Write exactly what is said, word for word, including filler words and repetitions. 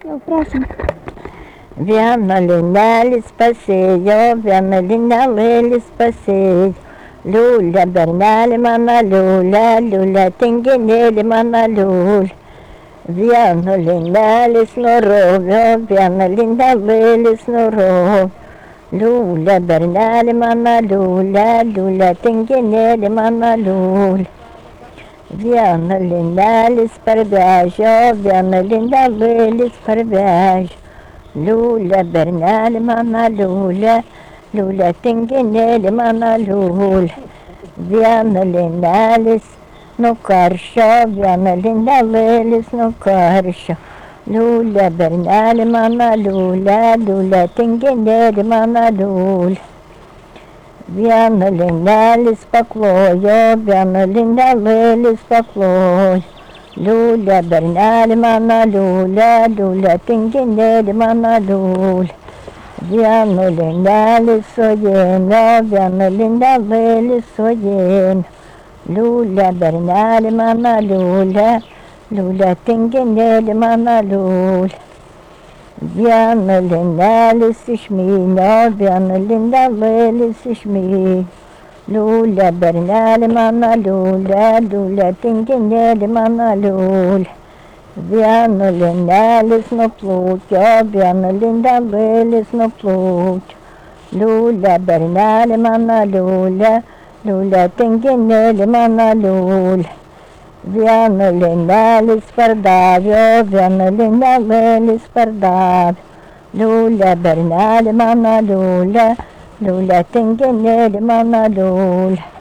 Просим. Viena linelį pasėjo, viena linelėlį pasėjo. Liulė, bernelį mano liulė, liulė, tinginėlį mano liulė. Viena linelės nurovė, viena linelėlis nurovė. Liulė, bernelį mano liulė, liulė, tinginėlį mano liulė. Viena linelės parvežė, viena linelėlis parvežė. Liulė, bernelį mano liulė, liulė, tinginėlį mano liulė. Viena linelės nukaršio, viena linelėlis nukaršio. Liulė, bernelį mano liulė, liulė, tinginėlį mano liulė. Viena linelės paklojo, viena linelėlis paklojo. Liulė, bernelį mano liulė, liulė, tinginėlį mano liulė. Viena linelės suėmė, viena linelėlis suėmė. Liulė, bernelį mano liulė, liulė, tinginėlį mano liulė. Viena linelės išmynė, viena linelėlis išmynė. Liulė, bernelį mano liulė, liulė, tinginėlį mano liulė. Viena linelės nuplūkė, viena linelėlis nuplūkė. Liulė, bernelį mano liulė, liulė, tinginėlį mano liulė. Viena linelės pardavė, viena linelėlis pardavė. Liulė, bernelį mano liulė, liulė, tinginėlį mano liulė.